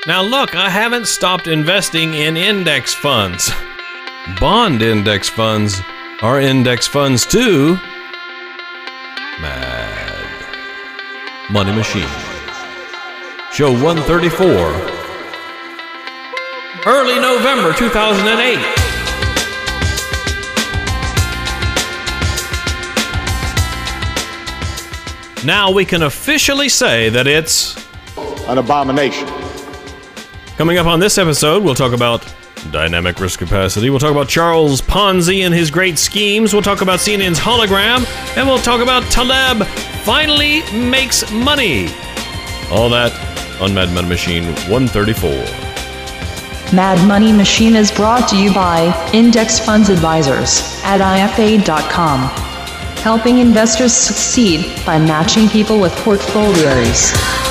Now look, I haven't stopped investing in index funds. Bond index funds are index funds too. Mad Money Machine. Show 134. Early November 2008. Now we can officially say that it's an abomination. Coming up on this episode, we'll talk about dynamic risk capacity. We'll talk about Charles Ponzi and his great schemes. We'll talk about CNN's hologram. And we'll talk about Taleb finally makes money. All that on Mad Money Machine 134. Mad Money Machine is brought to you by Index Funds Advisors at IFA.com. Helping investors succeed by matching people with portfolios.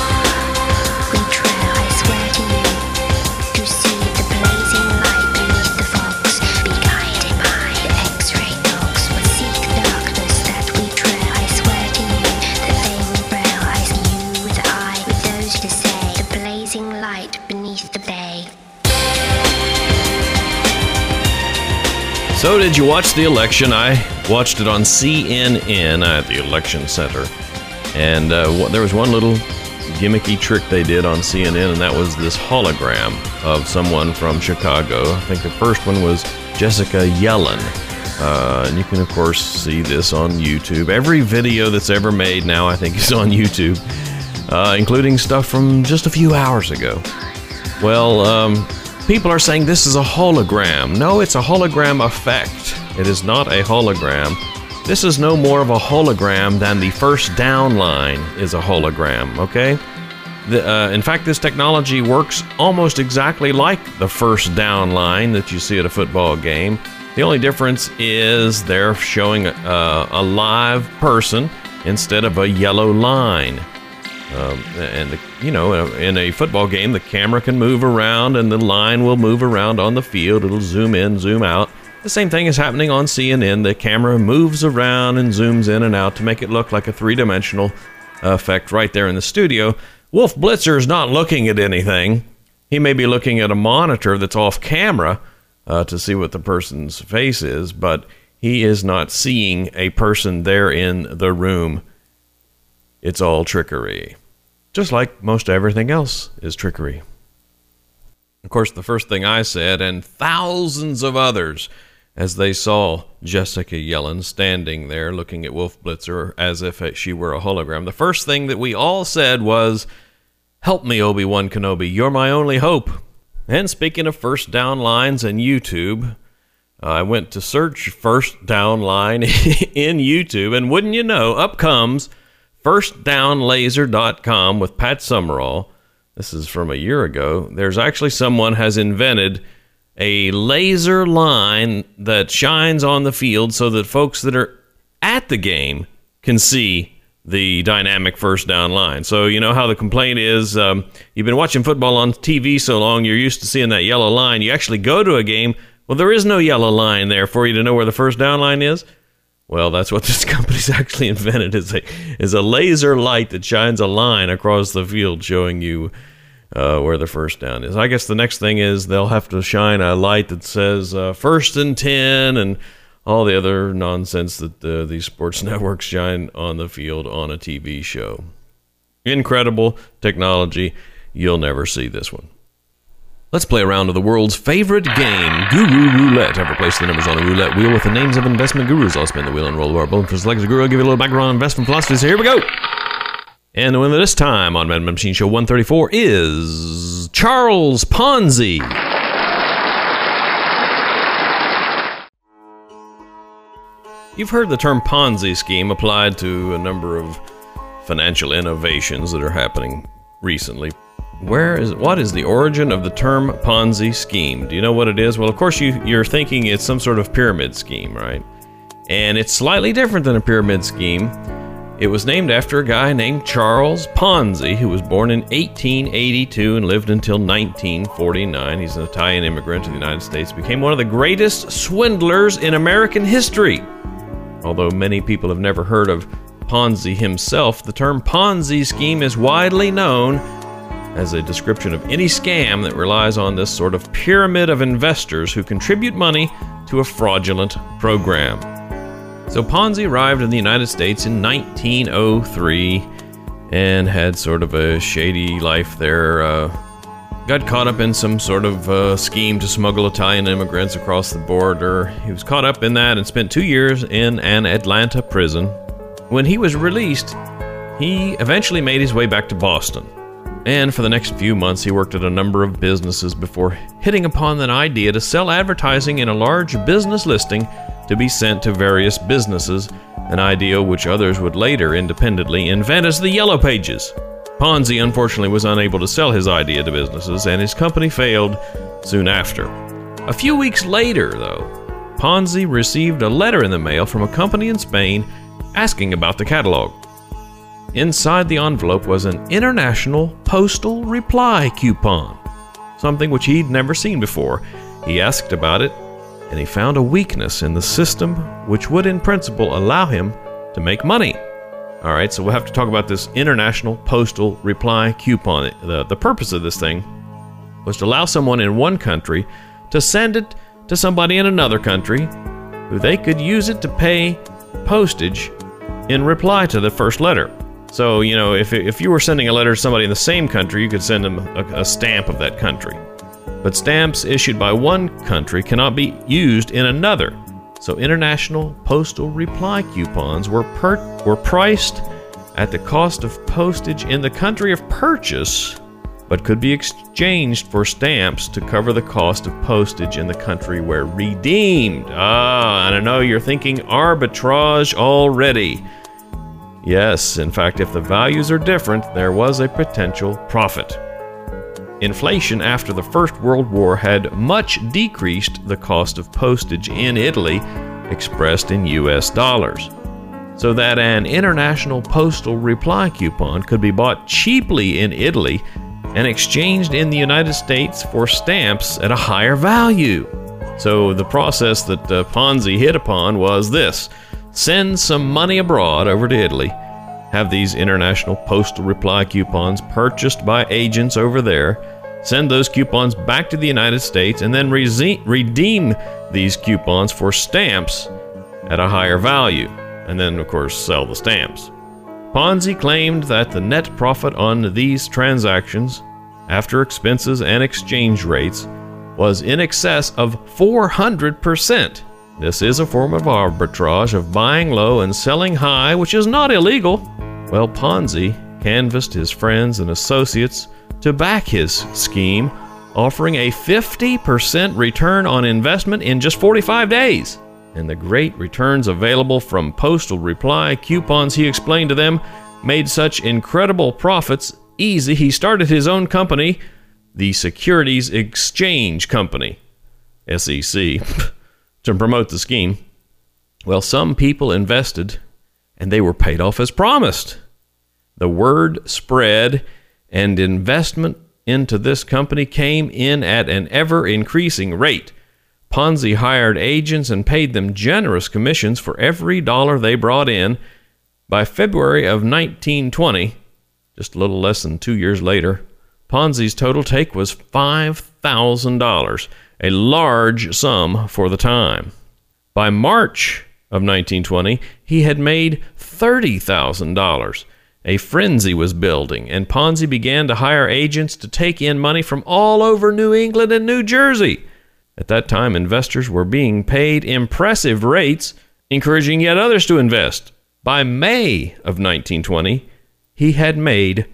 So did you watch the election? I watched it on CNN at the Election Center. And there was one little gimmicky trick they did on CNN, and that was this hologram of someone from Chicago. I think the first one was Jessica Yellen. And you can, of course, see this on YouTube. Every video that's ever made now, I think, is on YouTube, including stuff from just a few hours ago. Well, people are saying this is a hologram. No, it's a hologram effect. It is not a hologram. This is no more of a hologram than the first down line is a hologram, okay? In fact, this technology works almost exactly like the first down line that you see at a football game. The only difference is they're showing a live person instead of a yellow line. In a football game, the camera can move around and the line will move around on the field. It'll zoom in, zoom out. The same thing is happening on CNN. The camera moves around and zooms in and out to make it look like a three-dimensional effect right there in the studio. Wolf Blitzer is not looking at anything. He may be looking at a monitor that's off camera to see what the person's face is, but he is not seeing a person there in the room. It's all trickery. Just like most everything else is trickery. Of course, the first thing I said, and thousands of others, as they saw Jessica Yellen standing there looking at Wolf Blitzer as if she were a hologram, the first thing that we all said was, "Help me, Obi-Wan Kenobi, you're my only hope." And speaking of first down lines and YouTube, I went to search first down line in YouTube, and wouldn't you know, up comes firstdownlaser.com with Pat Summerall. This is from a year ago. There's actually someone has invented a laser line that shines on the field so that folks that are at the game can see the dynamic first down line. So you know how the complaint is, you've been watching football on TV so long, you're used to seeing that yellow line. You actually go to a game, well, there is no yellow line there for you to know where the first down line is. Well, that's what this company's actually invented, is a laser light that shines a line across the field showing you where the first down is. I guess the next thing is they'll have to shine a light that says first and 10 and all the other nonsense that these sports networks shine on the field on a TV show. Incredible technology. You'll never see this one. Let's play a round of the world's favorite game, Guru Roulette. Ever place the numbers on a roulette wheel with the names of investment gurus? I'll spin the wheel and roll the bar. Boom for selected guru. I'll give you a little background on investment philosophy. So here we go. And the winner this time on Mad Money Machine Show 134 is Charles Ponzi. You've heard the term Ponzi scheme applied to a number of financial innovations that are happening recently. What is the origin of the term Ponzi scheme? Do you know what it is? Well, of course, you're thinking it's some sort of pyramid scheme, right? And it's slightly different than a pyramid scheme. It was named after a guy named Charles Ponzi, who was born in 1882 and lived until 1949. He's an Italian immigrant to the United States, became one of the greatest swindlers in American history. Although many people have never heard of Ponzi himself, the term Ponzi scheme is widely known as a description of any scam that relies on this sort of pyramid of investors who contribute money to a fraudulent program. So Ponzi arrived in the United States in 1903 and had sort of a shady life there. Got caught up in some sort of scheme to smuggle Italian immigrants across the border. He was caught up in that and spent 2 years in an Atlanta prison. When he was released, he eventually made his way back to Boston. And for the next few months, he worked at a number of businesses before hitting upon an idea to sell advertising in a large business listing to be sent to various businesses, an idea which others would later independently invent as the Yellow Pages. Ponzi, unfortunately, was unable to sell his idea to businesses, and his company failed soon after. A few weeks later, though, Ponzi received a letter in the mail from a company in Spain asking about the catalog. Inside the envelope was an international postal reply coupon, something which he'd never seen before. He asked about it, and he found a weakness in the system which would in principle allow him to make money. All right, so we'll have to talk about this international postal reply coupon. The purpose of this thing was to allow someone in one country to send it to somebody in another country who they could use it to pay postage in reply to the first letter. So, you know, if you were sending a letter to somebody in the same country, you could send them a stamp of that country. But stamps issued by one country cannot be used in another. So international postal reply coupons were priced at the cost of postage in the country of purchase, but could be exchanged for stamps to cover the cost of postage in the country where redeemed. And I know you're thinking arbitrage already. Yes, in fact, if the values are different, there was a potential profit. Inflation after the First World War had much decreased the cost of postage in Italy, expressed in US dollars, so that an international postal reply coupon could be bought cheaply in Italy and exchanged in the United States for stamps at a higher value. So the process that Ponzi hit upon was this: send some money abroad over to Italy, have these international postal reply coupons purchased by agents over there, send those coupons back to the United States, and then redeem these coupons for stamps at a higher value, and then, of course, sell the stamps. Ponzi claimed that the net profit on these transactions, after expenses and exchange rates, was in excess of 400%. This is a form of arbitrage of buying low and selling high, which is not illegal. Well, Ponzi canvassed his friends and associates to back his scheme, offering a 50% return on investment in just 45 days. And the great returns available from postal reply coupons, he explained to them, made such incredible profits easy. He started his own company, the Securities Exchange Company, SEC, to promote the scheme. Well, some people invested, and they were paid off as promised. The word spread, and investment into this company came in at an ever-increasing rate. Ponzi hired agents and paid them generous commissions for every dollar they brought in. By February of 1920, just a little less than 2 years later, Ponzi's total take was $5,000, a large sum for the time. By March of 1920, he had made $30,000. A frenzy was building, and Ponzi began to hire agents to take in money from all over New England and New Jersey. At that time, investors were being paid impressive rates, encouraging yet others to invest. By May of 1920, he had made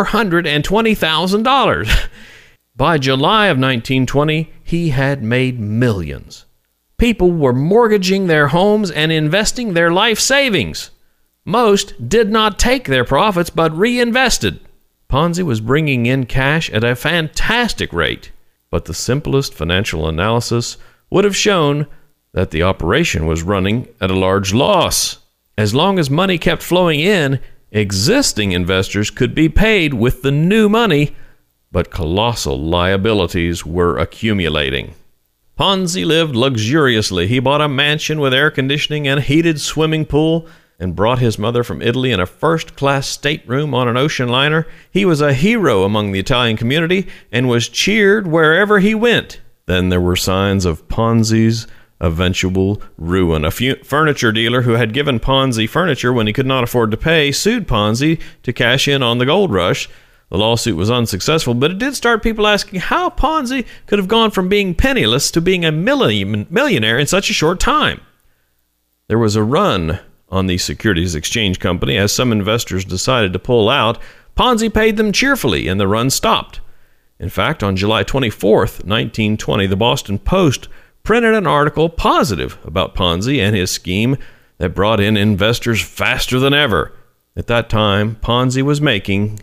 $420,000. By July of 1920, he had made millions. People were mortgaging their homes and investing their life savings. Most did not take their profits, but reinvested. Ponzi was bringing in cash at a fantastic rate, but the simplest financial analysis would have shown that the operation was running at a large loss. As long as money kept flowing in, existing investors could be paid with the new money, but colossal liabilities were accumulating. Ponzi lived luxuriously. He bought a mansion with air conditioning and a heated swimming pool, and brought his mother from Italy in a first-class stateroom on an ocean liner. He was a hero among the Italian community and was cheered wherever he went. Then there were signs of Ponzi's eventual ruin. A furniture dealer who had given Ponzi furniture when he could not afford to pay sued Ponzi to cash in on the gold rush. The lawsuit was unsuccessful, but it did start people asking how Ponzi could have gone from being penniless to being a millionaire in such a short time. There was a run on the Securities Exchange Company. As some investors decided to pull out, Ponzi paid them cheerfully, and the run stopped. In fact, on July 24th, 1920, the Boston Post printed an article positive about Ponzi and his scheme that brought in investors faster than ever. At that time, Ponzi was making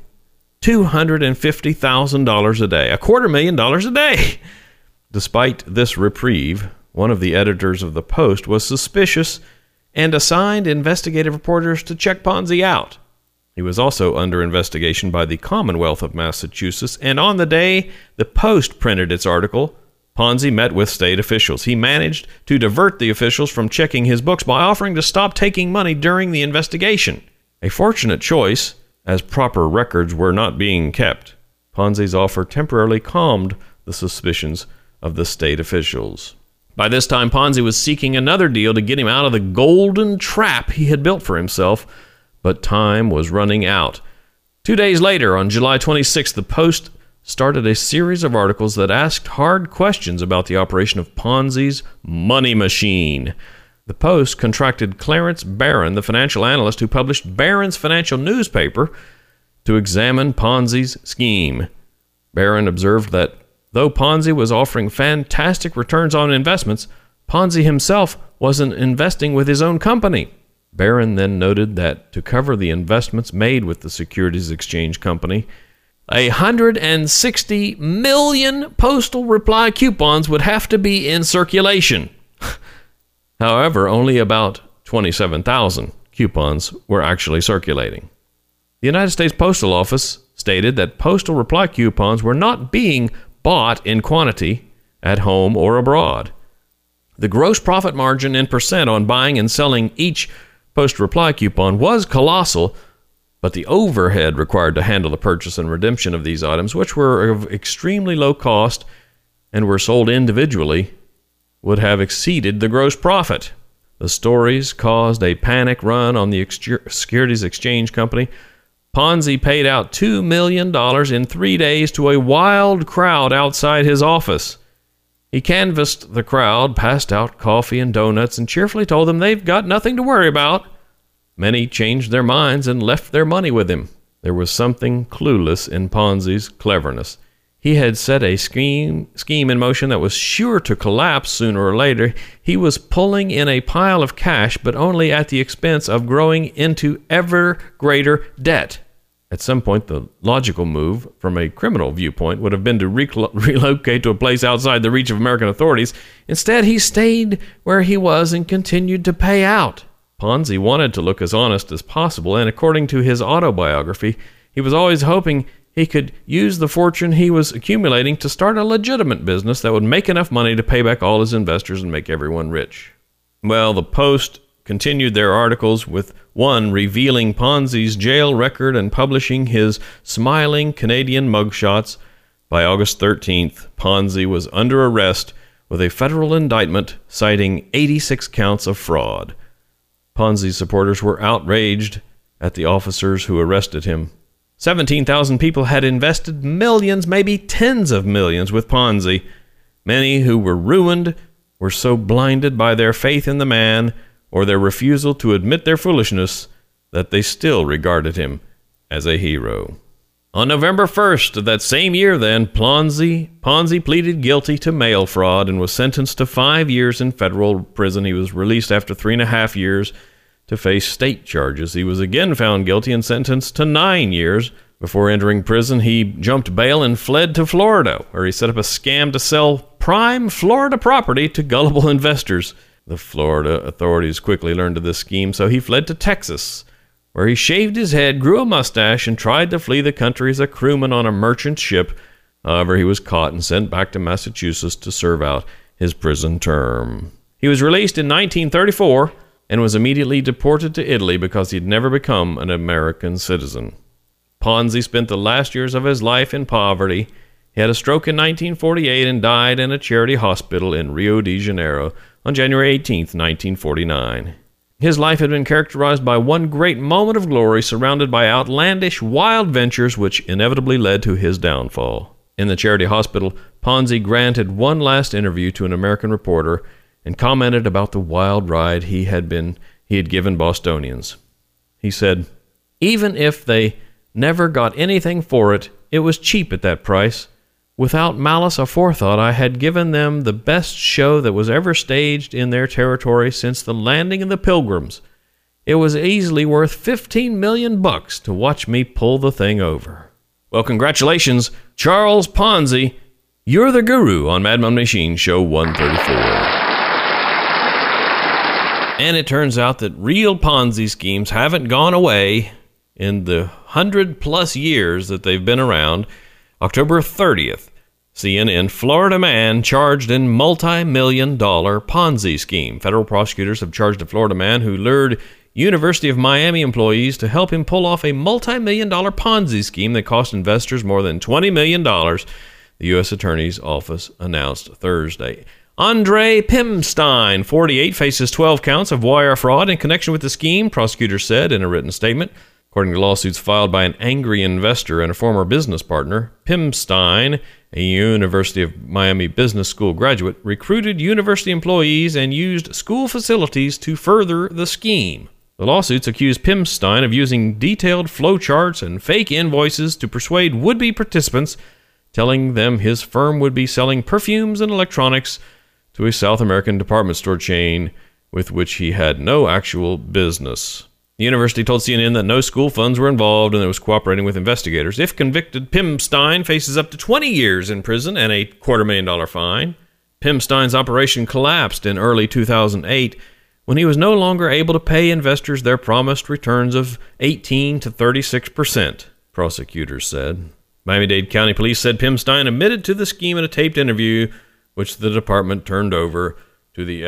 $250,000 a day, $250,000 a day. Despite this reprieve, one of the editors of the Post was suspicious and assigned investigative reporters to check Ponzi out. He was also under investigation by the Commonwealth of Massachusetts, and on the day the Post printed its article, Ponzi met with state officials. He managed to divert the officials from checking his books by offering to stop taking money during the investigation. A fortunate choice, as proper records were not being kept. Ponzi's offer temporarily calmed the suspicions of the state officials. By this time, Ponzi was seeking another deal to get him out of the golden trap he had built for himself, but time was running out. 2 days later, on July 26th, the Post started a series of articles that asked hard questions about the operation of Ponzi's money machine. The Post contracted Clarence Barron, the financial analyst who published Barron's financial newspaper, to examine Ponzi's scheme. Barron observed that though Ponzi was offering fantastic returns on investments, Ponzi himself wasn't investing with his own company. Barron then noted that to cover the investments made with the Securities Exchange Company, 160 million postal reply coupons would have to be in circulation. However, only about 27,000 coupons were actually circulating. The United States Postal Office stated that postal reply coupons were not being bought in quantity at home or abroad. The gross profit margin in percent on buying and selling each post reply coupon was colossal, but the overhead required to handle the purchase and redemption of these items, which were of extremely low cost and were sold individually, would have exceeded the gross profit. The stories caused a panic run on the Securities Exchange Company. Ponzi paid out $2 million in 3 days to a wild crowd outside his office. He canvassed the crowd, passed out coffee and donuts, and cheerfully told them they've got nothing to worry about. Many changed their minds and left their money with him. There was something clueless in Ponzi's cleverness. He had set a scheme in motion that was sure to collapse sooner or later. He was pulling in a pile of cash, but only at the expense of growing into ever greater debt. At some point, the logical move from a criminal viewpoint would have been to relocate to a place outside the reach of American authorities. Instead, he stayed where he was and continued to pay out. Ponzi wanted to look as honest as possible, and according to his autobiography, he was always hoping he could use the fortune he was accumulating to start a legitimate business that would make enough money to pay back all his investors and make everyone rich. Well, the Post continued their articles, with one revealing Ponzi's jail record and publishing his smiling Canadian mugshots. By August 13th, Ponzi was under arrest with a federal indictment citing 86 counts of fraud. Ponzi's supporters were outraged at the officers who arrested him. 17,000 people had invested millions, maybe tens of millions, with Ponzi. Many who were ruined were so blinded by their faith in the man or their refusal to admit their foolishness that they still regarded him as a hero. On November 1st of that same year, then, Ponzi pleaded guilty to mail fraud and was sentenced to 5 years in federal prison. He was released after 3.5 years to face state charges. He was again found guilty and sentenced to 9 years. Before entering prison, he jumped bail and fled to Florida, where he set up a scam to sell prime Florida property to gullible investors. The Florida authorities quickly learned of this scheme, so he fled to Texas, where he shaved his head, grew a mustache, and tried to flee the country as a crewman on a merchant ship. However, he was caught and sent back to Massachusetts to serve out his prison term. He was released in 1934 and was immediately deported to Italy because he'd never become an American citizen. Ponzi spent the last years of his life in poverty. He had a stroke in 1948 and died in a charity hospital in Rio de Janeiro on January 18, 1949. His life had been characterized by one great moment of glory surrounded by outlandish, wild ventures which inevitably led to his downfall. In the charity hospital, Ponzi granted one last interview to an American reporter and commented about the wild ride he had given Bostonians. He said, "Even if they never got anything for it, it was cheap at that price. Without malice aforethought, I had given them the best show that was ever staged in their territory since the landing of the Pilgrims. It was easily worth $15 million to watch me pull the thing over." Well, congratulations, Charles Ponzi. You're the guru on Mad Money Machine, show 134. And it turns out that real Ponzi schemes haven't gone away in the 100-plus years that they've been around. October 30th, CNN, Florida man charged in multi-million-dollar Ponzi scheme. Federal prosecutors have charged a Florida man who lured University of Miami employees to help him pull off a multi-million-dollar Ponzi scheme that cost investors more than $20 million, the U.S. Attorney's Office announced Thursday. Andre Pimstein, 48, faces 12 counts of wire fraud in connection with the scheme, prosecutors said in a written statement. According to lawsuits filed by an angry investor and a former business partner, Pimstein, a University of Miami Business School graduate, recruited university employees and used school facilities to further the scheme. The lawsuits accuse Pimstein of using detailed flowcharts and fake invoices to persuade would-be participants, telling them his firm would be selling perfumes and electronics to a South American department store chain with which he had no actual business. The university told CNN that no school funds were involved and it was cooperating with investigators. If convicted, Pimstein faces up to 20 years in prison and a $250,000 fine. Pimstein's operation collapsed in early 2008 when he was no longer able to pay investors their promised returns of 18 to 36%, prosecutors said. Miami-Dade County Police said Pimstein admitted to the scheme in a taped interview, which the department turned over to the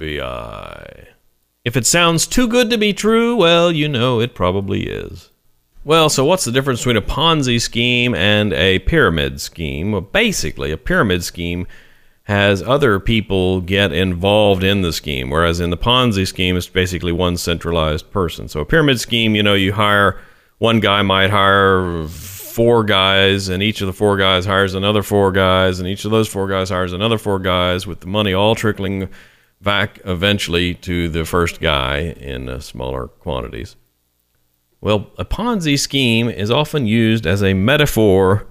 FBI. If it sounds too good to be true, well, you know it probably is. Well, so what's the difference between a Ponzi scheme and a pyramid scheme? Well, basically, a pyramid scheme has other people get involved in the scheme, whereas in the Ponzi scheme, it's basically one centralized person. So a pyramid scheme, you hire, one guy might hire 4 guys, and each of the 4 guys hires another 4 guys, and each of those 4 guys hires another 4 guys, with the money all trickling back eventually to the first guy in smaller quantities. Well, a Ponzi scheme is often used as a metaphor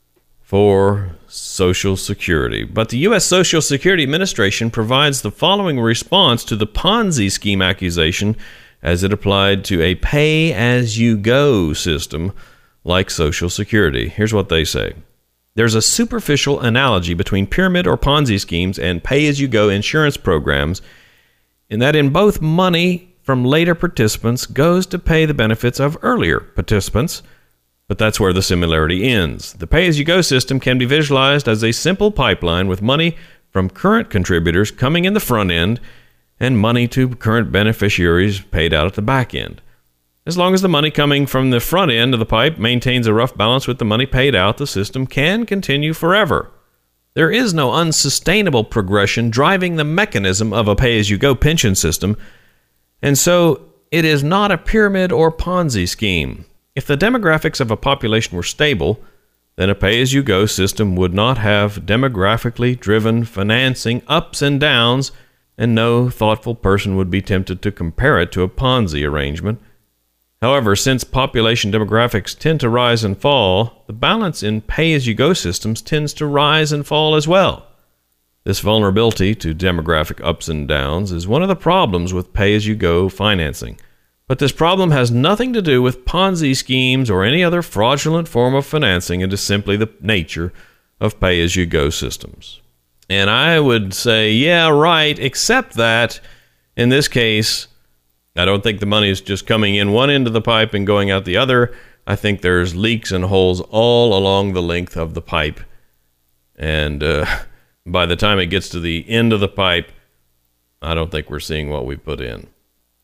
for Social Security. But the U.S. Social Security Administration provides the following response to the Ponzi scheme accusation as it applied to a pay-as-you-go system like Social Security. Here's what they say. There's a superficial analogy between pyramid or Ponzi schemes and pay-as-you-go insurance programs in that in both money from later participants goes to pay the benefits of earlier participants, but that's where the similarity ends. The pay-as-you-go system can be visualized as a simple pipeline with money from current contributors coming in the front end and money to current beneficiaries paid out at the back end. As long as the money coming from the front end of the pipe maintains a rough balance with the money paid out, the system can continue forever. There is no unsustainable progression driving the mechanism of a pay-as-you-go pension system, and so it is not a pyramid or Ponzi scheme. If the demographics of a population were stable, then a pay-as-you-go system would not have demographically driven financing ups and downs, and no thoughtful person would be tempted to compare it to a Ponzi arrangement. However, since population demographics tend to rise and fall, the balance in pay-as-you-go systems tends to rise and fall as well. This vulnerability to demographic ups and downs is one of the problems with pay-as-you-go financing. But this problem has nothing to do with Ponzi schemes or any other fraudulent form of financing. It is simply the nature of pay-as-you-go systems. And I would say, yeah, right, except that in this case, I don't think the money is just coming in one end of the pipe and going out the other. I think there's leaks and holes all along the length of the pipe. And by the time it gets to the end of the pipe, I don't think we're seeing what we put in.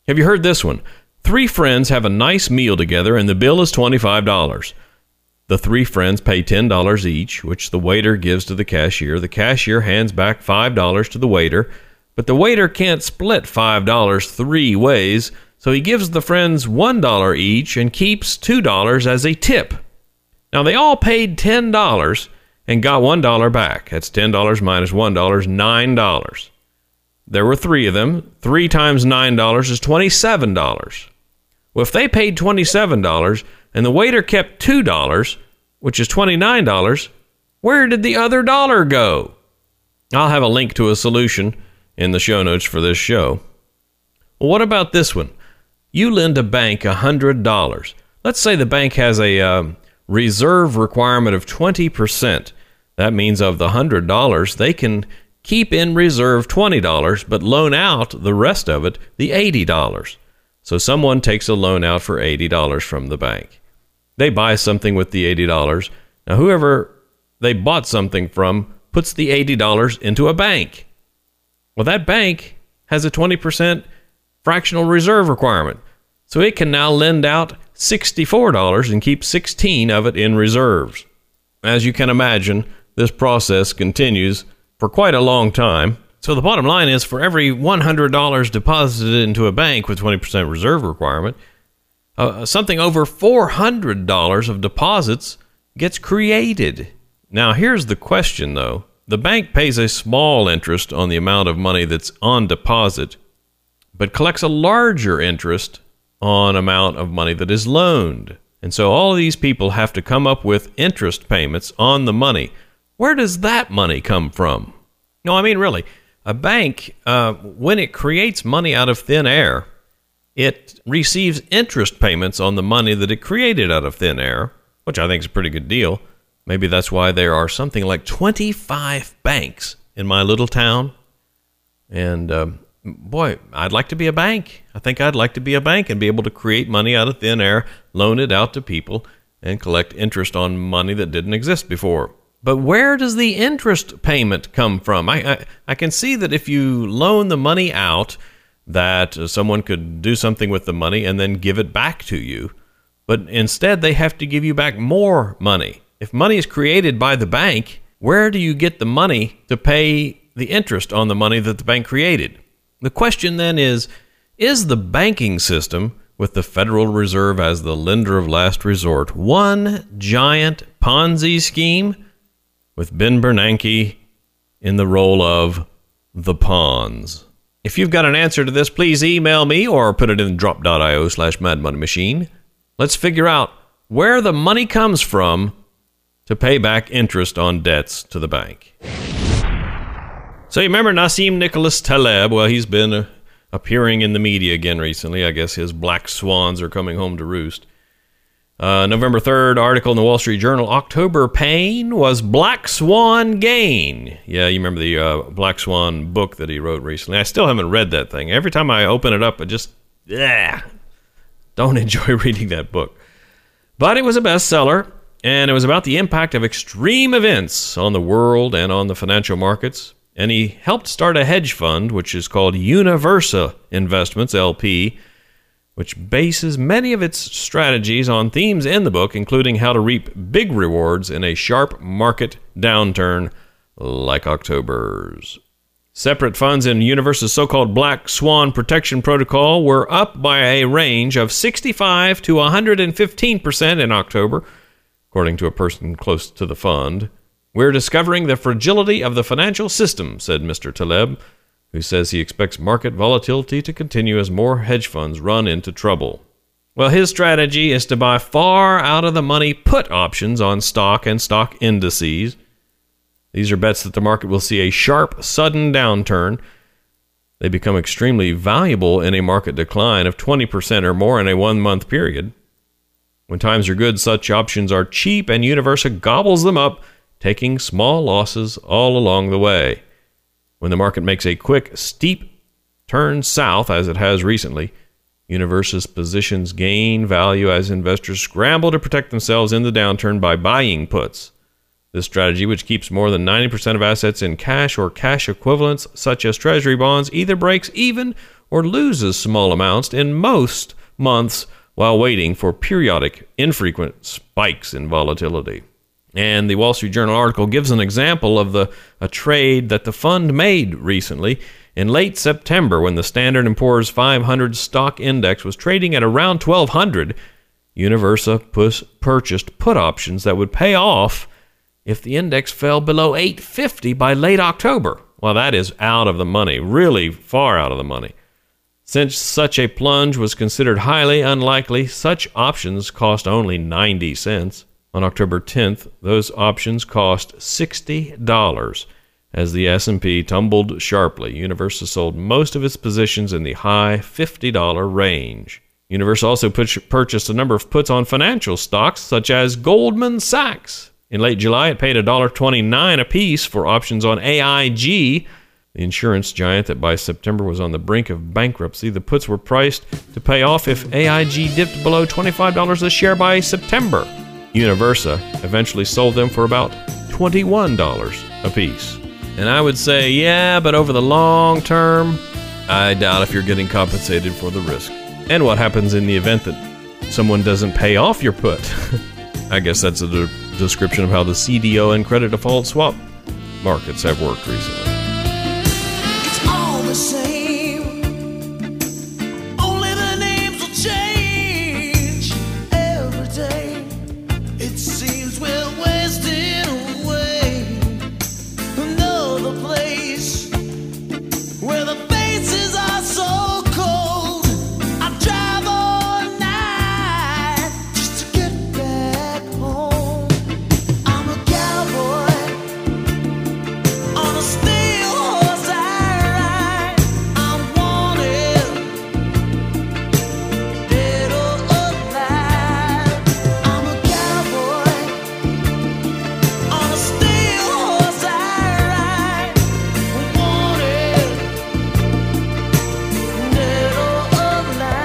Have you heard this one? 3 friends have a nice meal together and the bill is $25. The 3 friends pay $10 each, which the waiter gives to the cashier. The cashier hands back $5 to the waiter, but the waiter can't split $5 3 ways, so he gives the friends $1 each and keeps $2 as a tip. Now, they all paid $10 and got $1 back. That's $10 minus $1, $9. There were 3 of them. 3 times $9 is $27. Well, if they paid $27 and the waiter kept $2, which is $29, where did the other dollar go? I'll have a link to a solution in the show notes for this show. Well, what about this one? You lend a bank $100. Let's say the bank has a reserve requirement of 20%. That means of the $100, they can keep in reserve $20, but loan out the rest of it, the $80. So someone takes a loan out for $80 from the bank. They buy something with the $80. Now, whoever they bought something from puts the $80 into a bank. Well, that bank has a 20% fractional reserve requirement. So it can now lend out $64 and keep 16 of it in reserves. As you can imagine, this process continues for quite a long time. So the bottom line is, for every $100 deposited into a bank with 20% reserve requirement, something over $400 of deposits gets created. Now, here's the question, though. The bank pays a small interest on the amount of money that's on deposit, but collects a larger interest on amount of money that is loaned. And so all of these people have to come up with interest payments on the money. Where does that money come from? No, I mean, really, a bank, when it creates money out of thin air, it receives interest payments on the money that it created out of thin air, which I think is a pretty good deal. Maybe that's why there are something like 25 banks in my little town. And boy, I'd like to be a bank. I think I'd like to be a bank and be able to create money out of thin air, loan it out to people, and collect interest on money that didn't exist before. But where does the interest payment come from? I can see that if you loan the money out, that someone could do something with the money and then give it back to you. But instead, they have to give you back more money. If money is created by the bank, where do you get the money to pay the interest on the money that the bank created? The question then is the banking system, with the Federal Reserve as the lender of last resort, one giant Ponzi scheme, with Ben Bernanke in the role of the pawns? If you've got an answer to this, please email me or put it in drop.io/madmoneymachine. Let's figure out where the money comes from to pay back interest on debts to the bank. So you remember Nassim Nicholas Taleb? Well, he's been appearing in the media again recently. I guess his black swans are coming home to roost. November 3rd, article in the Wall Street Journal, October pain was Black Swan gain. Yeah, you remember the Black Swan book that he wrote recently. I still haven't read that thing. Every time I open it up, I just don't enjoy reading that book. But it was a bestseller, and it was about the impact of extreme events on the world and on the financial markets. And he helped start a hedge fund, which is called Universa Investments, LP, which bases many of its strategies on themes in the book, including how to reap big rewards in a sharp market downturn like October's. Separate funds in Universa's so-called Black Swan Protection Protocol were up by a range of 65 to 115% in October, according to a person close to the fund. We're discovering the fragility of the financial system, said Mr. Taleb, who says he expects market volatility to continue as more hedge funds run into trouble. Well, his strategy is to buy far out of the money put options on stock and stock indices. These are bets that the market will see a sharp, sudden downturn. They become extremely valuable in a market decline of 20% or more in a 1-month period. When times are good, such options are cheap, and Universa gobbles them up, taking small losses all along the way. When the market makes a quick, steep turn south, as it has recently, Universa's positions gain value as investors scramble to protect themselves in the downturn by buying puts. This strategy, which keeps more than 90% of assets in cash or cash equivalents, such as treasury bonds, either breaks even or loses small amounts in most months while waiting for periodic, infrequent spikes in volatility. And the Wall Street Journal article gives an example of a trade that the fund made recently. In late September, when the Standard & Poor's 500 stock index was trading at around 1,200, Universa purchased put options that would pay off if the index fell below 850 by late October. Well, that is out of the money, really far out of the money. Since such a plunge was considered highly unlikely, such options cost only 90 cents. On October 10th, those options cost $60 as the S&P tumbled sharply. Universa sold most of its positions in the high $50 range. Universa also purchased a number of puts on financial stocks such as Goldman Sachs. In late July, it paid $1.29 apiece for options on AIG, the insurance giant that by September was on the brink of bankruptcy. The puts were priced to pay off if AIG dipped below $25 a share by September. Universa eventually sold them for about $21 apiece. And I would say, yeah, but over the long term, I doubt if you're getting compensated for the risk. And what happens in the event that someone doesn't pay off your put? I guess that's a description of how the CDO and credit default swap markets have worked recently. It's all the same. Only the names will change every day. It seems we're wasting away. Another place where the faces are so cold. I drive all night just to get back home. I'm a cowboy on a steel horse I ride. I'm wanted, dead or alive. I'm a cowboy on a steel horse I ride. I'm wanted, dead or alive.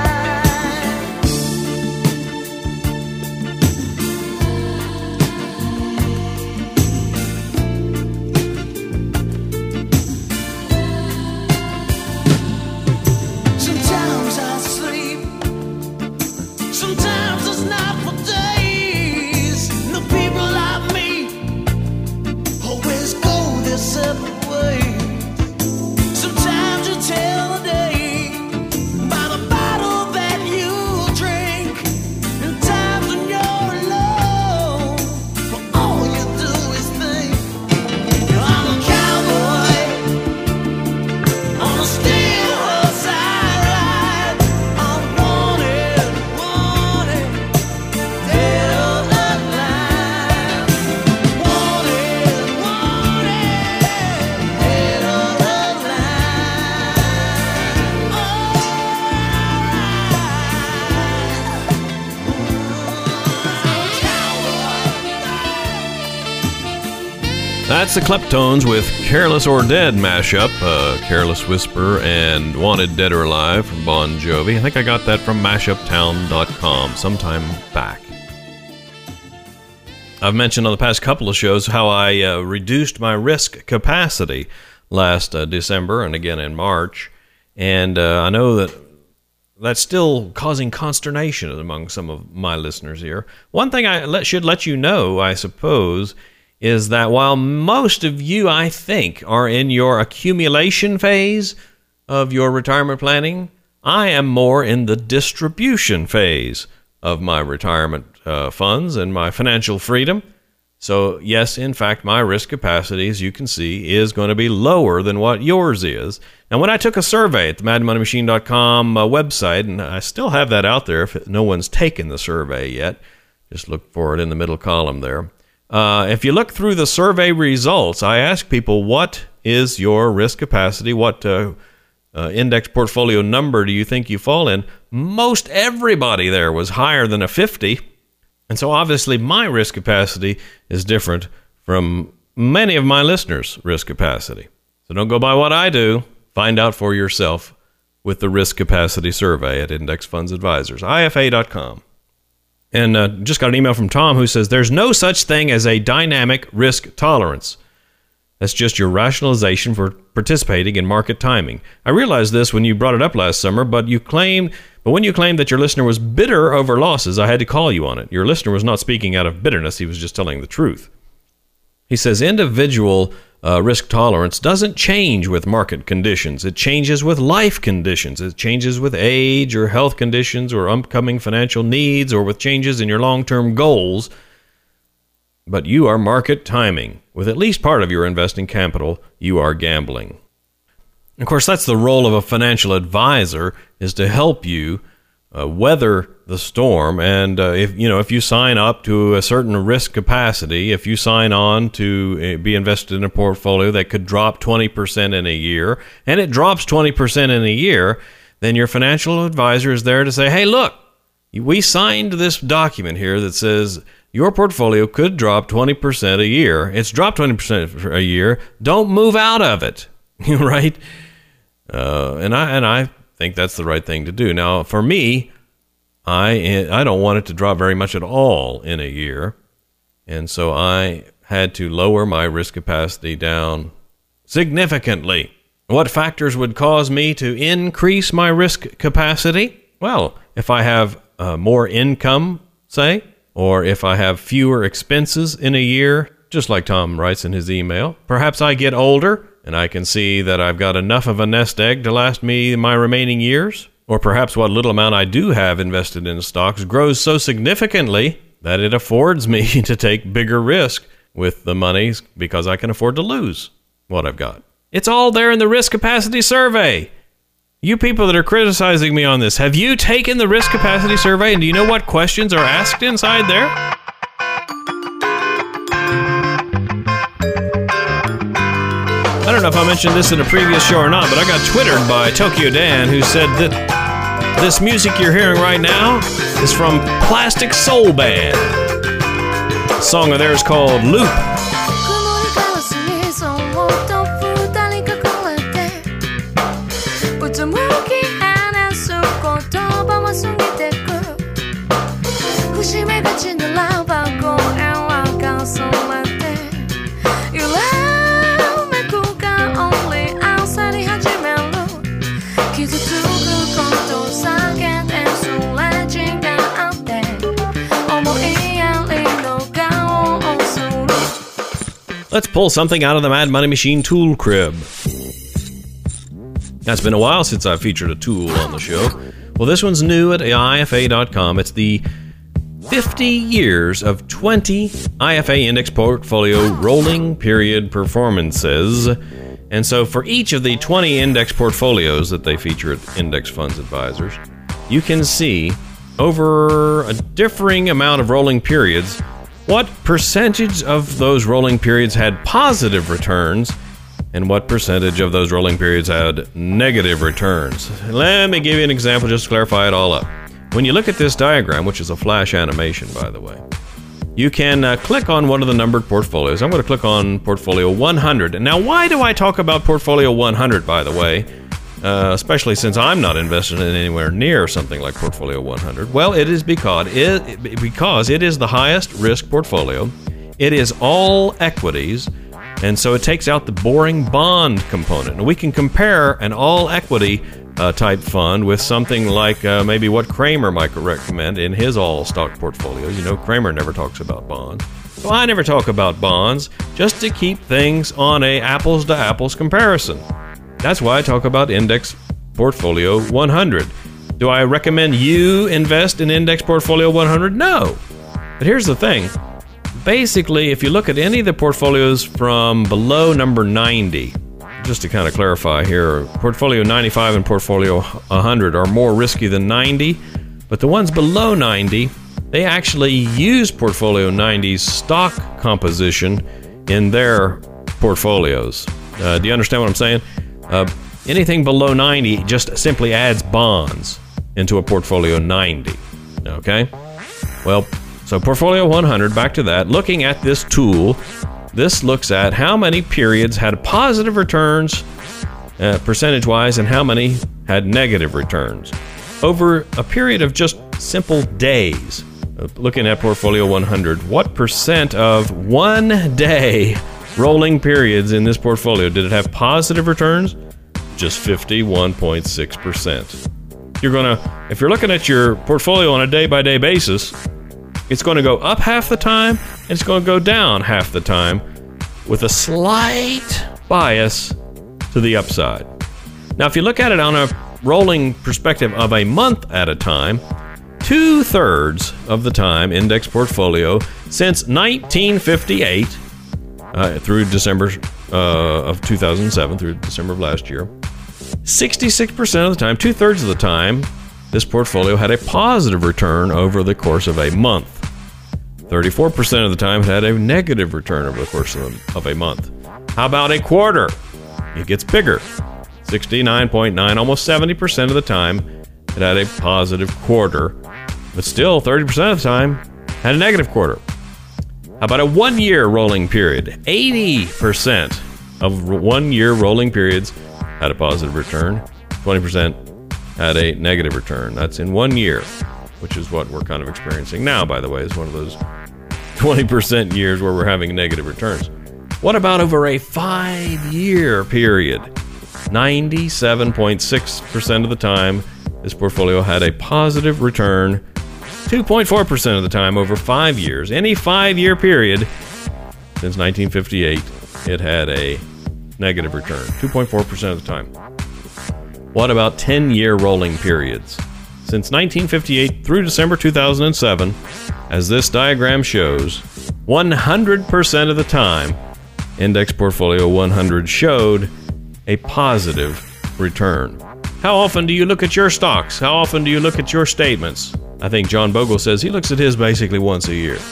Sometimes I sleep, sometimes it's not for days. The people like me always go their separate ways. Sometimes you tell the day by the bottle that you drink. In times when you're alone, but all you do is think. I'm a cowboy on a steel horse I ride. I'm wanted, dead or alive. Wanted, dead or alive. That's the Kleptones with Careless or Dead mashup, Careless Whisper and Wanted Dead or Alive from Bon Jovi. I think I got that from mashuptown.com sometime back. I've mentioned on the past couple of shows how I reduced my risk capacity last December and again in March. And I know that that's still causing consternation among some of my listeners here. One thing I should let you know, I suppose, is that while most of you, I think, are in your accumulation phase of your retirement planning, I am more in the distribution phase of my retirement funds and my financial freedom. So, yes, in fact, my risk capacity, as you can see, is going to be lower than what yours is. Now, when I took a survey at the MadMoneyMachine.com website, and I still have that out there if no one's taken the survey yet, just look for it in the middle column there. If you look through the survey results, I ask people, what is your risk capacity? What index portfolio number do you think you fall in? Most everybody there was higher than a 50. And so obviously my risk capacity is different from many of my listeners' risk capacity. So don't go by what I do. Find out for yourself with the risk capacity survey at Index Funds Advisors, IFA.com. And just got an email from Tom who says, there's no such thing as a dynamic risk tolerance. That's just your rationalization for participating in market timing. I realized this when you brought it up last summer, but when you claimed that your listener was bitter over losses, I had to call you on it. Your listener was not speaking out of bitterness. He was just telling the truth. He says individual risk tolerance doesn't change with market conditions. It changes with life conditions. It changes with age or health conditions or upcoming financial needs or with changes in your long-term goals. But you are market timing. With at least part of your investing capital, you are gambling. Of course, that's the role of a financial advisor, is to help you weather the storm. And if you sign up to a certain risk capacity, if you sign on to be invested in a portfolio that could drop 20% in a year, and it drops 20% in a year, then your financial advisor is there to say, hey, look, we signed this document here that says your portfolio could drop 20% a year. It's dropped 20% a year. Don't move out of it, right? And I think that's the right thing to do. Now, for me, I don't want it to drop very much at all in a year, and so I had to lower my risk capacity down significantly. What factors would cause me to increase my risk capacity? Well, if I have more income, say, or if I have fewer expenses in a year, just like Tom writes in his email. Perhaps I get older and I can see that I've got enough of a nest egg to last me my remaining years. Or perhaps what little amount I do have invested in stocks grows so significantly that it affords me to take bigger risk with the money because I can afford to lose what I've got. It's all there in the risk capacity survey. You people that are criticizing me on this, have you taken the risk capacity survey, and do you know what questions are asked inside there? I don't know if I mentioned this in a previous show or not, but I got twittered by Tokyo Dan, who said that this music you're hearing right now is from Plastic Soul Band. The song of theirs called Loop. Let's pull something out of the Mad Money Machine tool crib. It's been a while since I've featured a tool on the show. Well, this one's new at IFA.com. It's the 50 years of 20 IFA index portfolio rolling period performances. And so for each of the 20 index portfolios that they feature at Index Funds Advisors, you can see over a differing amount of rolling periods what percentage of those rolling periods had positive returns and what percentage of those rolling periods had negative returns. Let me give you an example just to clarify it all up. When you look at this diagram, which is a flash animation, by the way, you can click on one of the numbered portfolios. I'm going to click on Portfolio 100. And now, why do I talk about Portfolio 100, by the way, especially since I'm not invested in anywhere near something like Portfolio 100? Well, it is because it is the highest risk portfolio. It is all equities, and so it takes out the boring bond component. And we can compare an all equity type fund with something like maybe what Kramer might recommend in his all stock portfolio. You know, Kramer never talks about bonds. So I never talk about bonds, just to keep things on a apples to apples comparison. That's why I talk about Index Portfolio 100. Do I recommend you invest in Index Portfolio 100? No. But here's the thing. Basically, if you look at any of the portfolios from below number 90, just to kind of clarify here, Portfolio 95 and Portfolio 100 are more risky than 90, but the ones below 90, they actually use Portfolio 90's stock composition in their portfolios. Do you understand what I'm saying? Anything below 90 just simply adds bonds into a Portfolio 90. Okay? Well, so Portfolio 100, back to that, looking at this tool, this looks at how many periods had positive returns percentage-wise and how many had negative returns over a period of just simple days. Looking at Portfolio 100, what percent of 1 day rolling periods in this portfolio did it have positive returns? Just 51.6%. If you're looking at your portfolio on a day-by-day basis, it's going to go up half the time, and it's going to go down half the time, with a slight bias to the upside. Now, if you look at it on a rolling perspective of a month at a time, 2/3 of the time index portfolio since 1958 through December of 2007, through December of last year, 66% of the time, 2/3 of the time, this portfolio had a positive return over the course of a month. 34% of the time, it had a negative return over the course of a month. How about a quarter? It gets bigger. 69.9, almost 70% of the time, it had a positive quarter. But still, 30% of the time, had a negative quarter. How about a 1 year rolling period? 80% of 1 year rolling periods had a positive return. 20% had a negative return. That's in 1 year, which is what we're kind of experiencing now, by the way, is one of those 20% years where we're having negative returns. What about over a 5-year period? 97.6% of the time, this portfolio had a positive return. 2.4% of the time over 5 years. Any 5-year period since 1958, it had a negative return. 2.4% of the time. What about 10-year rolling periods? Since 1958 through December 2007, as this diagram shows, 100% of the time, Index Portfolio 100 showed a positive return. How often do you look at your stocks? How often do you look at your statements? I think John Bogle says he looks at his basically once a year.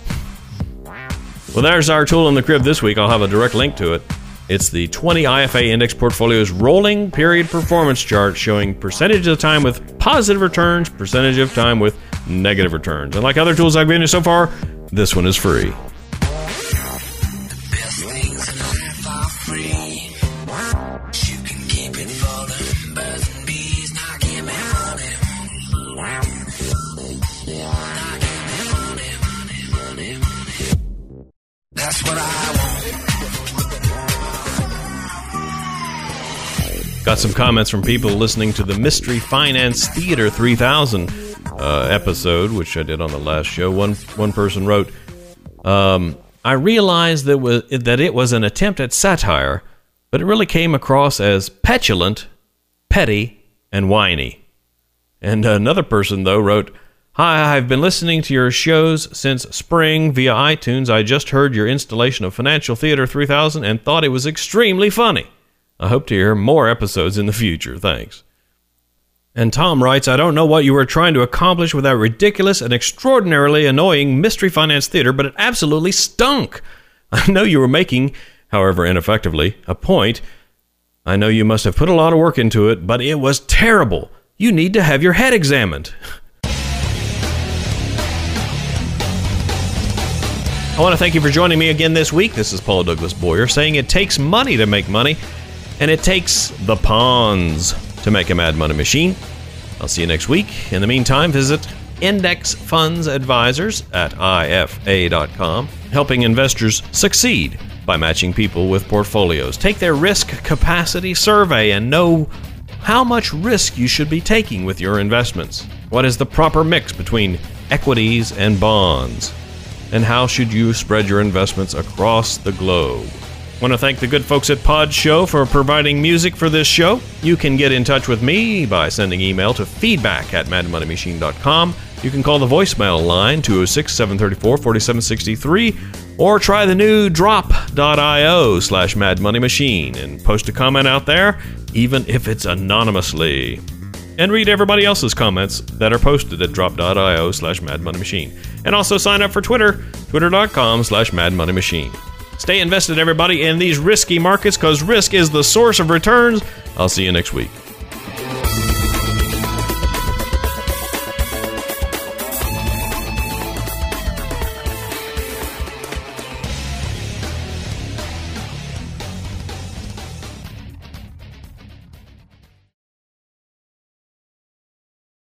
Well, there's our tool in the crib this week. I'll have a direct link to it. It's the 20 IFA Index Portfolio's rolling period performance chart showing percentage of the time with positive returns, percentage of time with negative returns. And like other tools I've given you so far, this one is free. That's what I want. Got some comments from people listening to the Mystery Finance Theater 3000 episode, which I did on the last show. One person wrote, I realized that it was an attempt at satire, but it really came across as petulant, petty, and whiny. And another person, though, wrote, Hi, I've been listening to your shows since spring via iTunes. I just heard your installation of Financial Theater 3000 and thought it was extremely funny. I hope to hear more episodes in the future. Thanks. And Tom writes, I don't know what you were trying to accomplish with that ridiculous and extraordinarily annoying Mystery Finance Theater, but it absolutely stunk. I know you were making, however ineffectively, a point. I know you must have put a lot of work into it, but it was terrible. You need to have your head examined. I want to thank you for joining me again this week. This is Paul Douglas Boyer saying it takes money to make money, and it takes the pawns to make a mad money machine. I'll see you next week. In the meantime, visit Index Funds Advisors at IFA.com, helping investors succeed by matching people with portfolios. Take their risk capacity survey and know how much risk you should be taking with your investments. What is the proper mix between equities and bonds? And how should you spread your investments across the globe? I want to thank the good folks at Pod Show for providing music for this show. You can get in touch with me by sending email to feedback@madmoneymachine.com. You can call the voicemail line, 206-734-4763, or try the new drop.io/madmoneymachine and post a comment out there, even if it's anonymously. And read everybody else's comments that are posted at drop.io/madmoneymachine. And also sign up for Twitter, twitter.com/madmoneymachine. Stay invested, everybody, in these risky markets, because risk is the source of returns. I'll see you next week.